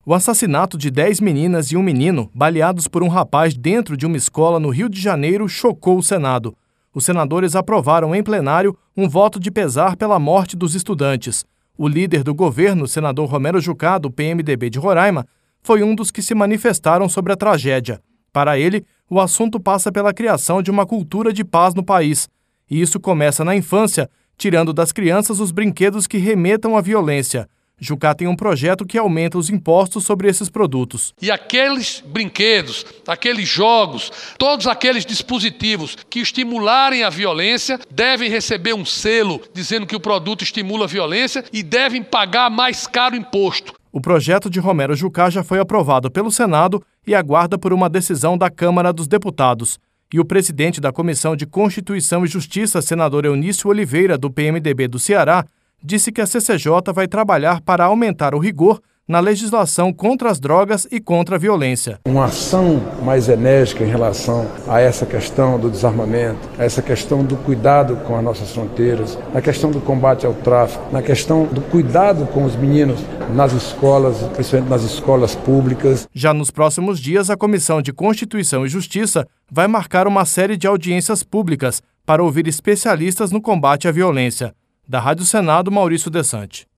O assassinato de 10 meninas e um menino, baleados por um rapaz dentro de uma escola no Rio de Janeiro, chocou o Senado. Os senadores aprovaram em plenário um voto de pesar pela morte dos estudantes. O líder do governo, senador Romero Jucá, do PMDB de Roraima, foi um dos que se manifestaram sobre a tragédia. Para ele, o assunto passa pela criação de uma cultura de paz no país. E isso começa na infância, tirando das crianças os brinquedos que remetam à violência. Jucá tem um projeto que aumenta os impostos sobre esses produtos. E aqueles brinquedos, aqueles jogos, todos aqueles dispositivos que estimularem a violência devem receber um selo dizendo que o produto estimula a violência e devem pagar mais caro imposto. O projeto de Romero Jucá já foi aprovado pelo Senado e aguarda por uma decisão da Câmara dos Deputados. E o presidente da Comissão de Constituição e Justiça, senador Eunício Oliveira, do PMDB do Ceará, disse que a CCJ vai trabalhar para aumentar o rigor na legislação contra as drogas e contra a violência. Uma ação mais enérgica em relação a essa questão do desarmamento, a essa questão do cuidado com as nossas fronteiras, a questão do combate ao tráfico, na questão do cuidado com os meninos nas escolas, principalmente nas escolas públicas. Já nos próximos dias, a Comissão de Constituição e Justiça vai marcar uma série de audiências públicas para ouvir especialistas no combate à violência. Da Rádio Senado, Maurício Desante.